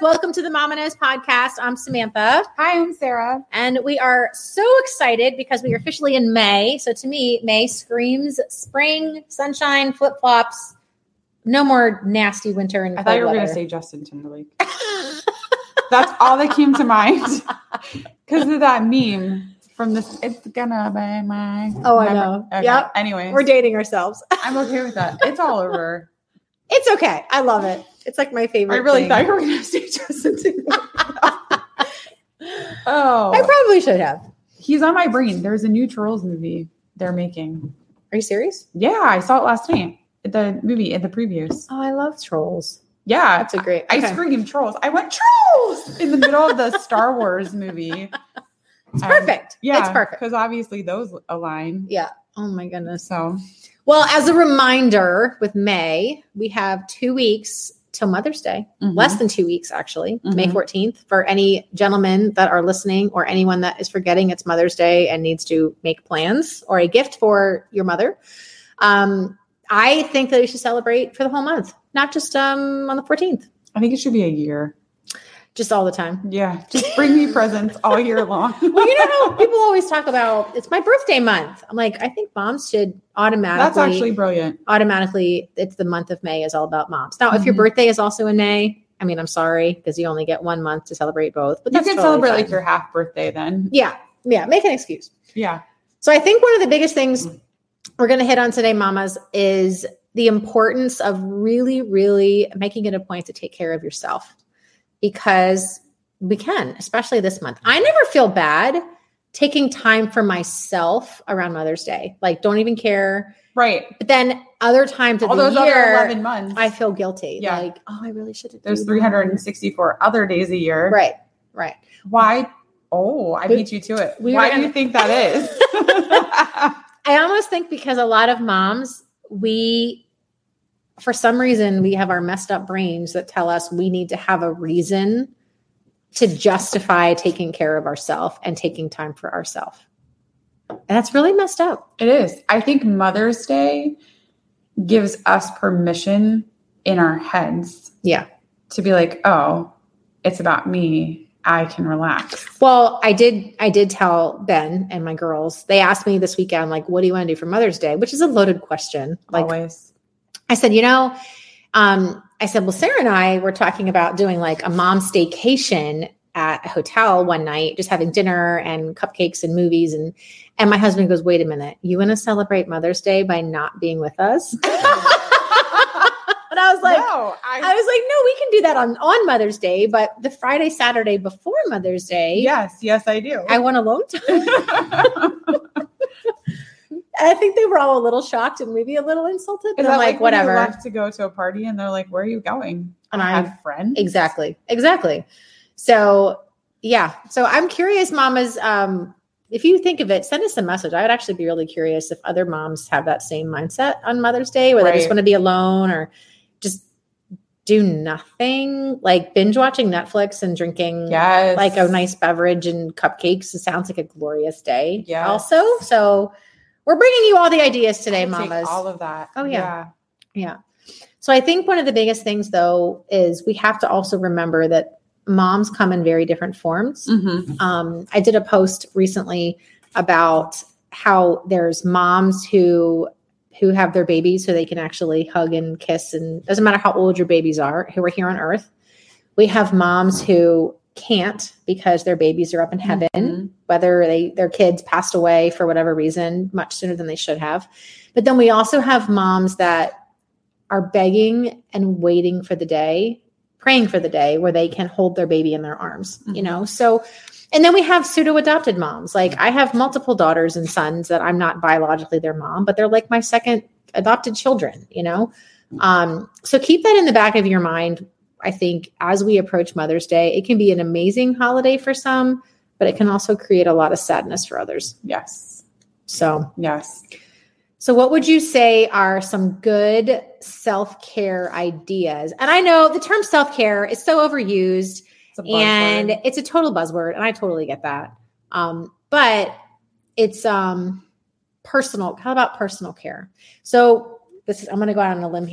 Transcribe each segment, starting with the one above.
Welcome to the Mama Knows podcast. I'm Samantha. Hi, I'm Sarah. And we are so excited because we are officially in May. So to me, May screams spring, sunshine, flip-flops, no more nasty winter and I thought you were going to say Justin Timberlake. That's all that came to mind because of that meme from this. It's gonna be my. Oh, I know. Okay. Yep. Anyway, we're dating ourselves. I'm okay with that. It's all over. It's okay. I love it. It's like my favorite. I really thing. thought you were going to say Justin Timberlake. Oh, I probably should have. He's on my brain. There's a new Trolls movie they're making. Are you serious? Yeah, I saw it last night. The movie in the previews. Oh, I love Trolls. Yeah, That's a great. I screamed Trolls. I went Trolls in the middle of the Star Wars movie. It's perfect. Yeah, it's perfect because obviously those align. Yeah. Oh my goodness. So, well, as a reminder, with May, we have 2 weeks till Mother's Day. Mhm. Less than 2 weeks, actually. May Mhm. 14th. For any gentlemen that are listening, or anyone that is forgetting it's Mother's Day and needs to make plans or a gift for your mother, I think that we should celebrate for the whole month, not just on the 14th, I think it should be a year. just all the time. Yeah, just bring me presents all year long. Well, you know how people always talk about it's my birthday month. I'm like, I think moms should automatically. That's actually brilliant. Automatically, it's the month of May is all about moms. Now, if your Mhm. birthday is also in May, I mean, I'm sorry because you only get 1 month to celebrate both. But You that's can totally celebrate fine. like your half birthday then. Yeah, make an excuse. Yeah. So I think one of the biggest things we're going to hit on today, mamas, is the importance of really, really making it a point to take care of yourself, because we can, especially this month. I never feel bad taking time for myself around Mother's Day. Like, don't even care. Right. But then other times of All the those other year, 11 months. I feel guilty. Yeah. Like, oh, I really should have. There's 364 other days a year. Right. Why? Oh, I beat you to it. Why do you think that is? I almost think because a lot of moms, for some reason, we have our messed up brains that tell us we need to have a reason to justify taking care of ourselves and taking time for ourselves. And that's really messed up. It is. I think Mother's Day gives us permission in our heads. Yeah. To be like, oh, it's about me. I can relax. Well, I did tell Ben and my girls, they asked me this weekend, like, what do you want to do for Mother's Day? Which is a loaded question. Like, always. I said, well, Sarah and I were talking about doing like a mom staycation at a hotel one night, just having dinner and cupcakes and movies. And my husband goes, wait a minute, you want to celebrate Mother's Day by not being with us? And I was like, no, we can do that on Mother's Day, but the Friday, Saturday before Mother's Day. Yes, I do. I want alone time. I think they were all a little shocked and maybe a little insulted. But I'm like, whatever. When you left to go to a party and they're like, where are you going? And I have friends. Exactly. So yeah. So I'm curious, mamas, if you think of it, send us a message. I would actually be really curious if other moms have that same mindset on Mother's Day, where they just want to be alone or just do nothing, like binge watching Netflix and drinking like a nice beverage and cupcakes. It sounds like a glorious day. Yeah. Also. So we're bringing you all the ideas today, mamas. All of that. Oh yeah. So I think one of the biggest things though, is we have to also remember that moms come in very different forms. Mm-hmm. I did a post recently about how there's moms who have their babies so they can actually hug and kiss, and doesn't matter how old your babies are who are here on earth. We have moms who can't because their babies are up in heaven, whether their kids passed away for whatever reason much sooner than they should have. But then we also have moms that are begging and waiting for the day, praying for the day where they can hold their baby in their arms, So, and then we have pseudo adopted moms. Like I have multiple daughters and sons that I'm not biologically their mom, but they're like my second adopted children, So keep that in the back of your mind. I think as we approach Mother's Day, it can be an amazing holiday for some, but it can also create a lot of sadness for others. Yes. So, yes. So what would you say are some good self-care ideas? And I know the term self-care is so overused and it's a total buzzword, and I totally get that. But it's personal. How about personal care? So I'm going to go out on a limb here.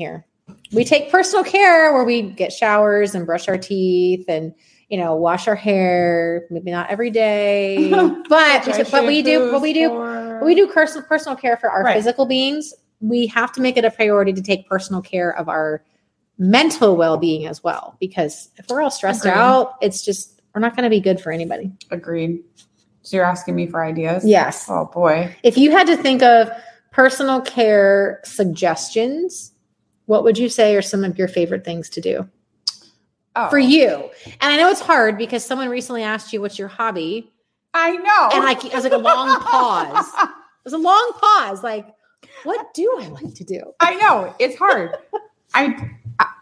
We take personal care where we get showers and brush our teeth and, wash our hair, maybe not every day, but we do personal care for our physical beings. We have to make it a priority to take personal care of our mental well-being as well, because if we're all stressed out, it's just, we're not going to be good for anybody. Agreed. So you're asking me for ideas? Yes. Oh boy. If you had to think of personal care suggestions, what would you say are some of your favorite things to do for you? And I know it's hard because someone recently asked you, what's your hobby? I know. And it was like a long pause. It was a long pause. Like, what do I like to do? I know. It's hard. I'm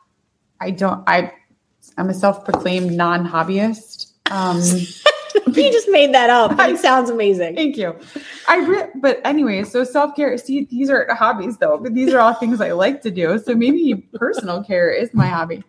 a self-proclaimed non-hobbyist. You just made that up. It sounds amazing. Thank you. But anyway, so self-care, see, these are hobbies though, but these are all things I like to do. So maybe personal care is my hobby.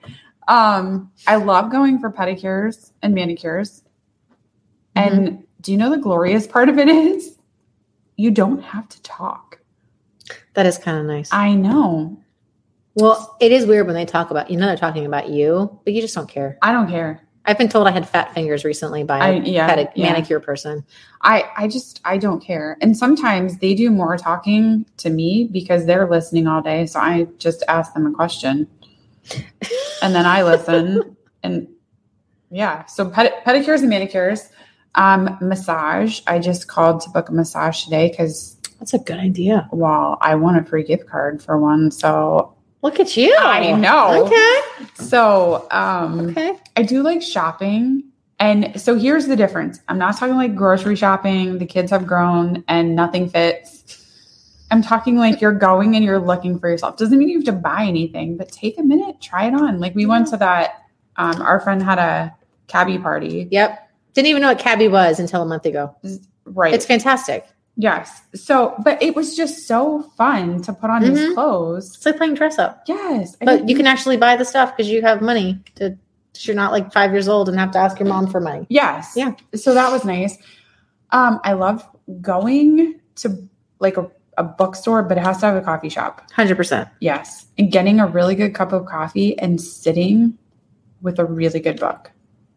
I love going for pedicures and manicures. Mm-hmm. And do you know the glorious part of it is you don't have to talk. That is kind of nice. I know. Well, it is weird when they talk about, they're talking about you, but you just don't care. I don't care. I've been told I had fat fingers recently by a manicure person. I don't care. And sometimes they do more talking to me because they're listening all day. So I just ask them a question and then I listen. And so pedicures and manicures, massage. I just called to book a massage today because that's a good idea. Well, I want a free gift card for one. So look at you. I know. Okay. So, I do like shopping. And so here's the difference. I'm not talking like grocery shopping. The kids have grown and nothing fits. I'm talking like you're going and you're looking for yourself. Doesn't mean you have to buy anything, but take a minute, try it on. Like we went to that, our friend had a cabbie party. Yep. Didn't even know what cabbie was until a month ago. Right. It's fantastic. Yes. So, but it was just so fun to put on these clothes. It's like playing dress up. Yes. But you can actually buy the stuff because you have money you're not like 5 years old and have to ask your mom for money. Yes. Yeah. So that was nice. I love going to like a bookstore, but it has to have a coffee shop. 100%. Yes. And getting a really good cup of coffee and sitting with a really good book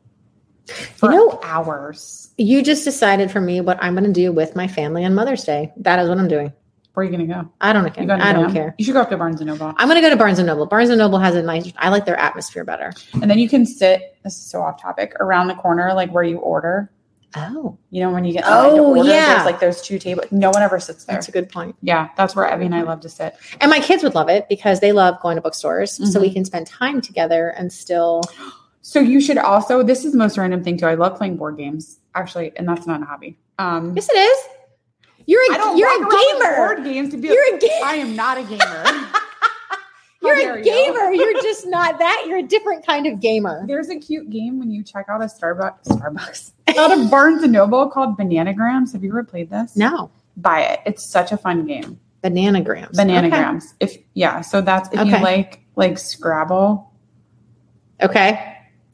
for hours. You just decided for me what I'm going to do with my family on Mother's Day. That is what I'm doing. Where are you going to go? I don't care. I don't care. You should go up to Barnes & Noble. I'm going to go to Barnes & Noble. Barnes & Noble has I like their atmosphere better. And then you can sit, this is so off topic, around the corner, like where you order. Oh. When you get to order, there's two tables. No one ever sits there. That's a good point. Yeah. That's where Evie and I love to sit. And my kids would love it because they love going to bookstores. Mm-hmm. So we can spend time together and still... So you should also, this is the most random thing too. I love playing board games, actually, and that's not a hobby. Yes, it is. You're a gamer. Board games to be you're a gamer. I am not a gamer. You're a gamer. You're just not that. You're a different kind of gamer. There's a cute game when you check out a Starbucks, out of Barnes & Noble called Bananagrams. Have you ever played this? No. Buy it. It's such a fun game. Bananagrams. Okay. So that's if you like Scrabble. Okay.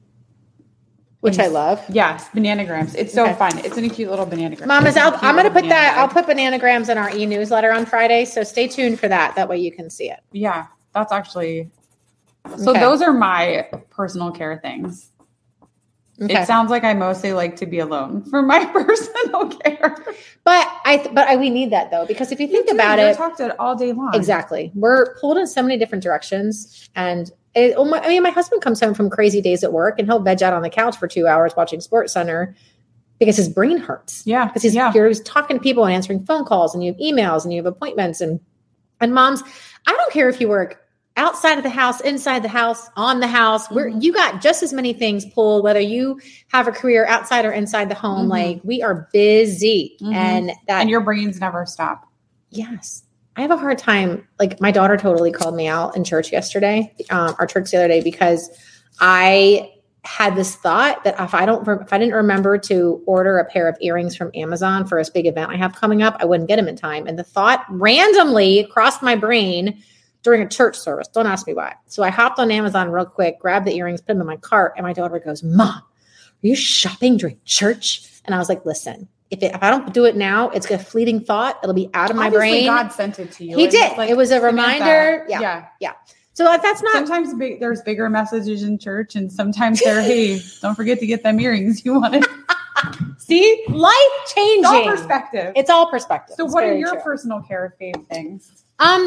Which I love. Yes, Bananagrams. It's so fun. It's in a cute little Bananagram. Mom, I'm going to put that. I'll put Bananagrams in our e-newsletter on Friday. So stay tuned for that. That way you can see it. Yeah, that's actually. So those are my personal care things. Okay. It sounds like I mostly like to be alone for my personal care. But we need that though, because if you think about it, talked it all day long. Exactly. We're pulled in so many different directions, and my husband comes home from crazy days at work, and he'll veg out on the couch for 2 hours watching SportsCenter because his brain hurts. Yeah, because he's talking to people and answering phone calls, and you have emails, and you have appointments, and moms, I don't care if you work outside of the house, inside the house, on the house, where you got just as many things pulled, whether you have a career outside or inside the home. Mm-hmm. Like we are busy and your brains never stop. Yes. I have a hard time. Like my daughter totally called me out in church yesterday, our church the other day, because I had this thought that if I didn't remember to order a pair of earrings from Amazon for this big event I have coming up, I wouldn't get them in time. And the thought randomly crossed my brain during a church service. Don't ask me why. So I hopped on Amazon real quick, grabbed the earrings, put them in my cart. And my daughter goes, Mom, are you shopping during church? And I was like, listen, if I don't do it now, it's a fleeting thought. It'll be out of my brain. God sent it to you. He did. It was a reminder. Yeah. So that's not. Sometimes there's bigger messages in church, and sometimes they're, hey, don't forget to get them earrings you wanted. See? Life changing. It's all perspective. It's all perspective. So what are your personal care fave things?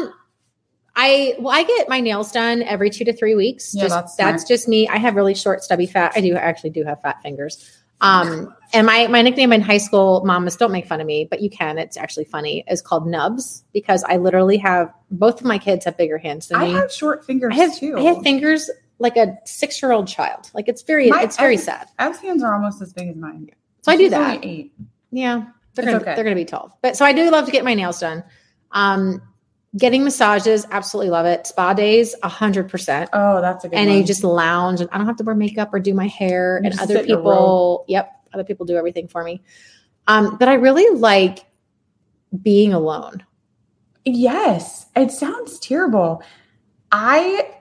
I get my nails done every 2 to 3 weeks. Yeah, that's just me. I have really short, stubby fat. I actually do have fat fingers. And my nickname in high school, mamas, don't make fun of me, but you can, it's actually funny, is called Nubs, because I literally have, both of my kids have bigger hands than me. I have short fingers too. I have fingers like a 6-year-old child. Like it's very sad. Ev's hands are almost as big as mine. So I do that. Only 8. Yeah. They're going to be 12. But so I do love to get my nails done. Getting massages, absolutely love it. Spa days, 100%. Oh, that's a good one. And I just lounge, and I don't have to wear makeup or do my hair. And other people, other people do everything for me. But I really like being alone. Yes, it sounds terrible. I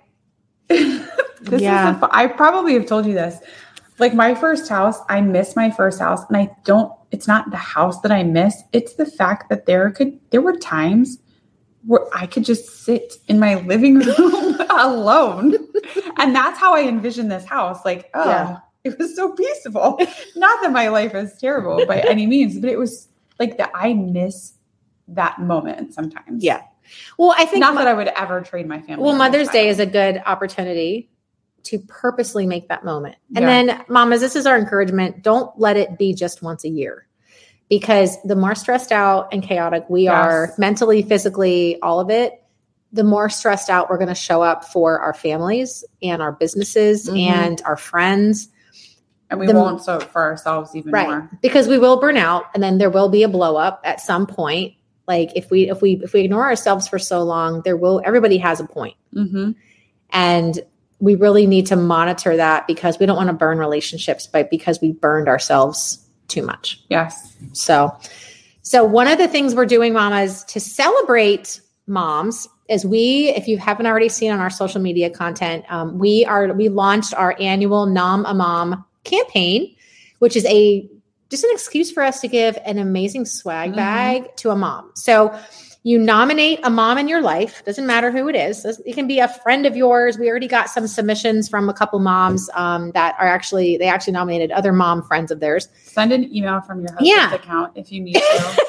probably have told you this. Like my first house, I miss my first house, and it's not the house that I miss. It's the fact that there were times where I could just sit in my living room alone. And that's how I envisioned this house. Like, It was so peaceful. Not that my life is terrible by any means, but it was like that. I miss that moment sometimes. Yeah. Well, I think not that I would ever trade my family. Well, Mother's Day is a good opportunity to purposely make that moment. And then mamas, this is our encouragement. Don't let it be just once a year. Because the more stressed out and chaotic we are mentally, physically, all of it, the more stressed out we're going to show up for our families and our businesses and our friends. And we won't show up for ourselves even more. Because we will burn out, and then there will be a blow up at some point. Like if we ignore ourselves for so long, everybody has a point. And we really need to monitor that, because we don't want to burn relationships because we burned ourselves too much. Yes. So one of the things we're doing, mamas, to celebrate moms is if you haven't already seen on our social media content, we launched our annual Nom a Mom campaign, which is just an excuse for us to give an amazing swag bag to a mom. So you nominate a mom in your life. Doesn't matter who it is. It can be a friend of yours. We already got some submissions from a couple moms that they actually nominated other mom friends of theirs. Send an email from your husband's account if you need to.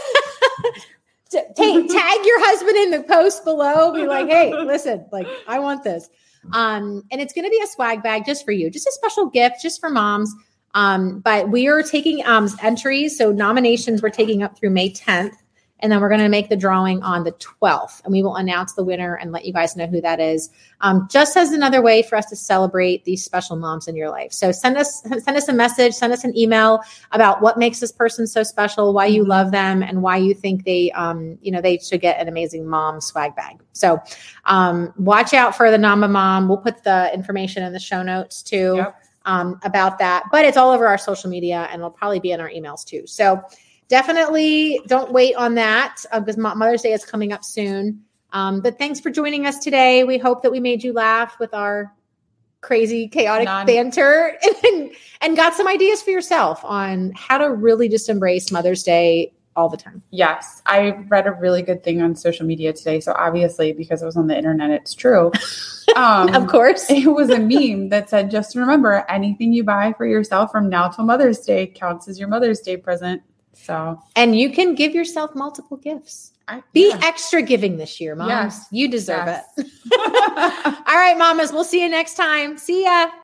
Tag your husband in the post below. Be like, hey, listen, like I want this. And it's going to be a swag bag just for you, just a special gift just for moms. But we are taking entries. So nominations we're taking up through May 10th. And then we're going to make the drawing on the 12th, and we will announce the winner and let you guys know who that is. Just as another way for us to celebrate these special moms in your life. So send us a message, send us an email about what makes this person so special, why you love them, and why you think they should get an amazing mom swag bag. So watch out for the Nom a Mom. We'll put the information in the show notes too about that. But it's all over our social media, and it'll probably be in our emails too. So definitely don't wait on that because Mother's Day is coming up soon. But thanks for joining us today. We hope that we made you laugh with our crazy, chaotic banter and got some ideas for yourself on how to really just embrace Mother's Day all the time. Yes. I read a really good thing on social media today. So obviously, because it was on the internet, it's true. Of course. It was a meme that said, just remember, anything you buy for yourself from now till Mother's Day counts as your Mother's Day present. And you can give yourself multiple gifts. Be extra giving this year, moms. Yes. You deserve it. All right, mamas. We'll see you next time. See ya.